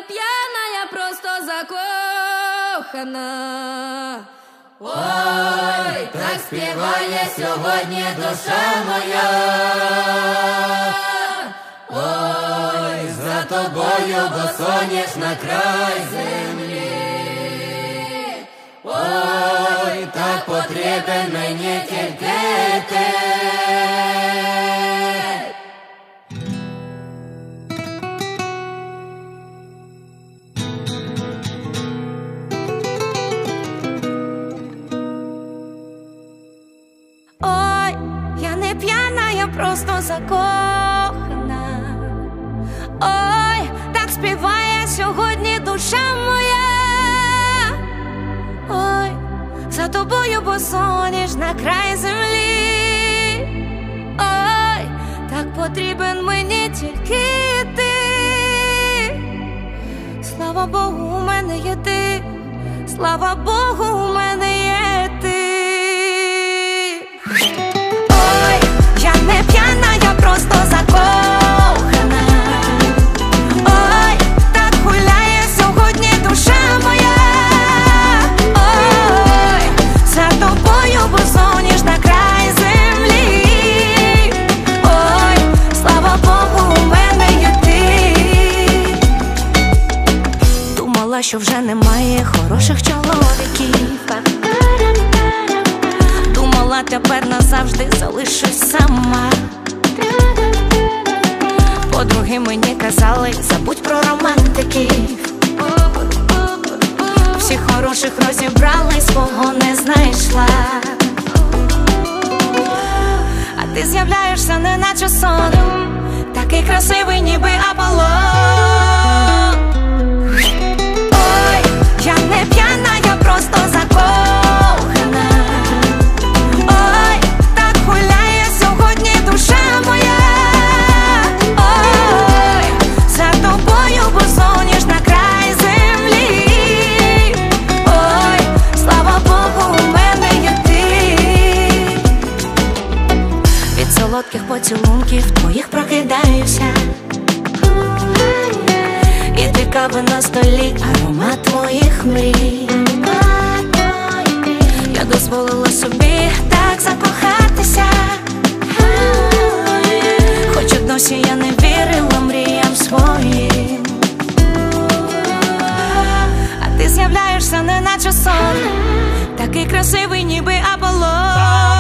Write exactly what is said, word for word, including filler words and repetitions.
п'яна, я просто закохана. Ой, так співає сьогодні душа моя. Ой, за тобою, бо соняшна край землі. Ой, так потрібен мені тільки ти. Ой, я не п'яна, я просто закохана. Ой, так співає сьогодні душа моя. Ой, за тобою, бо соняшна край землі. Ой, так потрібен мені тільки ти. Слава Богу, у мене є ти. Слава Богу, у мене є ти. Ой, я не п'яна, я просто закохана. Ой, так гуляє сьогодні душа моя. Ой, за тобою, бо соняшна край землі. Ой, слава Богу, у мене є ти. Думала, що вже немає хороших чоловіків. Думала, тепер назавжди залишусь сама. Подруги мені казали, забудь про романтиків. Всіх хороших розібрали, свого не знайшла. А ти з'являєшся неначе сон, такий красивий, ніби Аполлон. Ой, я не п'яна, я просто закохана. Ой, так гуляє сьогодні душа моя. Ой, за тобою, бо соняшна край землі. Ой, слава Богу, у мене є ти. Від солодких поцілунків твоїх прокидаюся. І ти кави на столі, аромат твоїх мрій. Я дозволила собі так закохатися, хоч і досі я не вірила мріям своїм. А ти з'являєшся неначе сон, такий красивий, ніби Аполлон.